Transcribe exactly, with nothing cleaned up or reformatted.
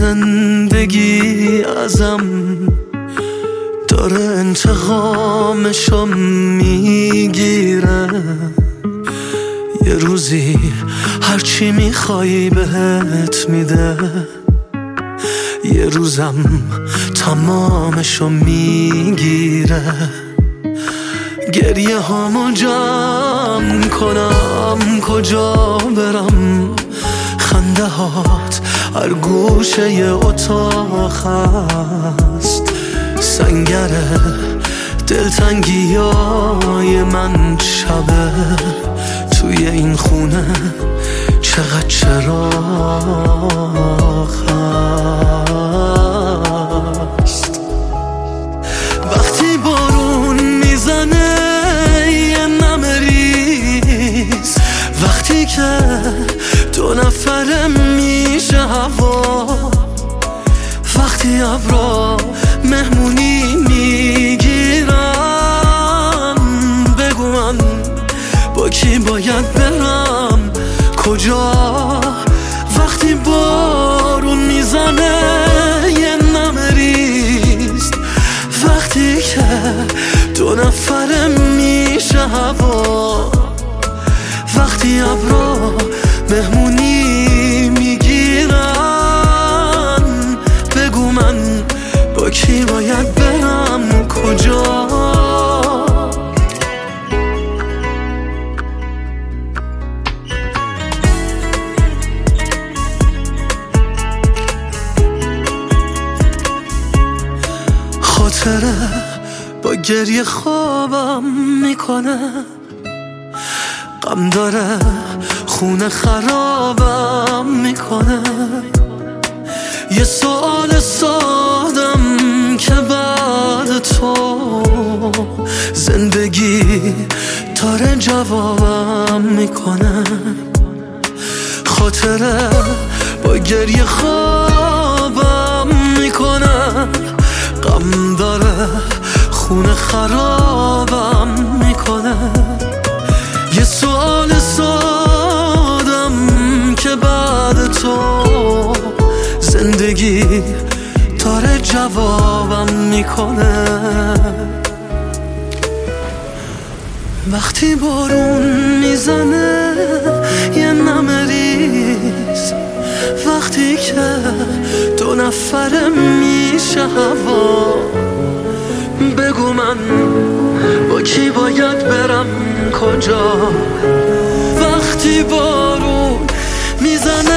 زندگی ازم داره انتقامشو میگیره. یه روزی هرچی میخوای بهت میده، یه روزم تمامشو میگیره. گریه هامو جمع کنم کجا برم، خنده هات هر گوشه ی اتاق هست. سنگره دلتنگی های من شبه، توی این خونه چقدر چراغ هست. وقتی بارون میزنه یه نمه ریز، وقتی که دو نفره میشه هوا، وقتی ابرا مهمونی میگیرم، بگو من با کی باید برم کجا. وقتی بارون میزنه یه نمه ریز، وقتی که دو نفره میشه هوا، وقتی ابرا مهمونی میگیرن، بگو من با کی باید برم کجا. خاطره با گریه خوابم میکنه، غم داره خونه خرابم میکنه. یه سوال سادم که بعد تو زندگی داره جوابم میکنه. خاطره با گریه خوابم میکنه، غم داره خونه خرابم میکنه. یه سوال سادم که بعد تو زندگی داره جوابم میکنه. وقتی بارون میزنه یه نمه ریز، وقتی که دو نفره میشه هوا، بگو من با کی باید برم کجا. وقتی بارون میزنه